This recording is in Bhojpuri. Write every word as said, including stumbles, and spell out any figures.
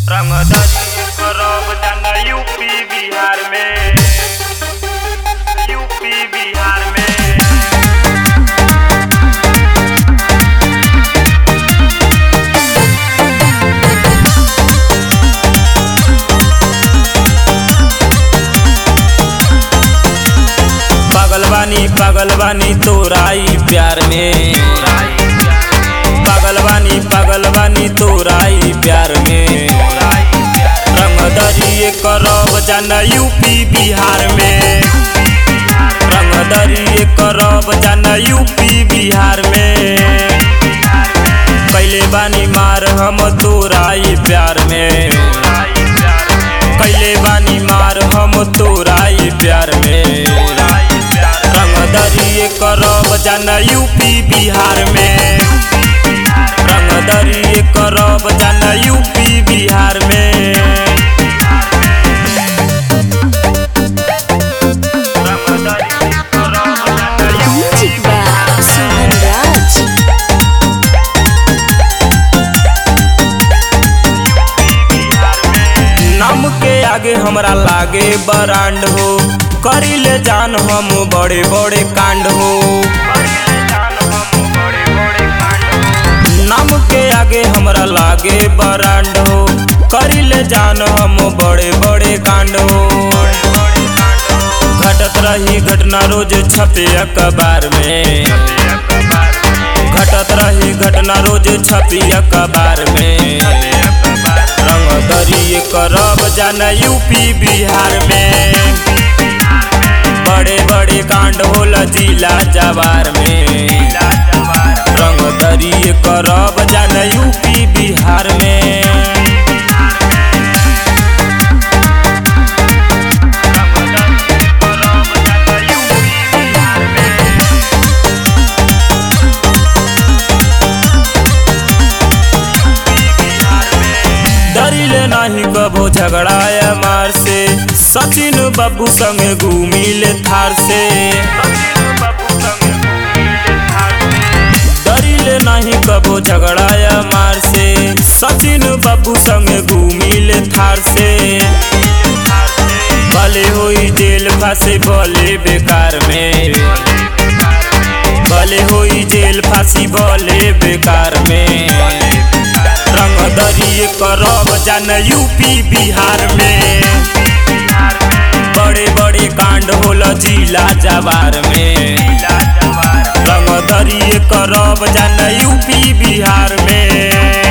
रंगदारी करब जाना यूपी बिहार में, यूपी बिहार में। पागल बानी पागल बानी तोराई प्यार में, पागल बानी पागल बानी तोराई प्यार में। रंगदारी करब जाना यूपी बिहार में, रंगदारी करब जाना यूपी बिहार में। कैले बानी मार हम तोराई प्यार में, कैले बानी मार हम तोराई प्यार में। रंगदारी करब जाना यूपी बिहार में, रंगदारी करब जाना यूपी बिहार में। नाम के आगे हमरा लागे बरांड हो, करी ले जान हम बड़े बड़े कांड हो। नाम के आगे हमरा लागे बरांड हो, करी ले जान हम बड़े बड़े कांड हो। घटत रही घटना रोज छपे अखबार में, घटत रही घटना रोज छपी अखबार में। रंगदारी करब जाना यूपी बिहार में, बड़े बड़े कांड होला जिला जवार में। रंगदारी करब जाना यूपी बिहार में। डरिले नहीं कबो झगड़ाया मार से, सचिन बाबू संगे घूमिले थार से। डरिले नहीं कबो झगड़ाया मार से, सचिन बाबू संगे घूमिले थार से। भले होई जेल फांसी भले बेकार में, भले होई जेल फांसी भले बेकार में। रंगदारी करब जाना यूपी बिहार में, बड़े बड़े कांड होला जिला जवार में। रंगदारी करब जाना यूपी बिहार में।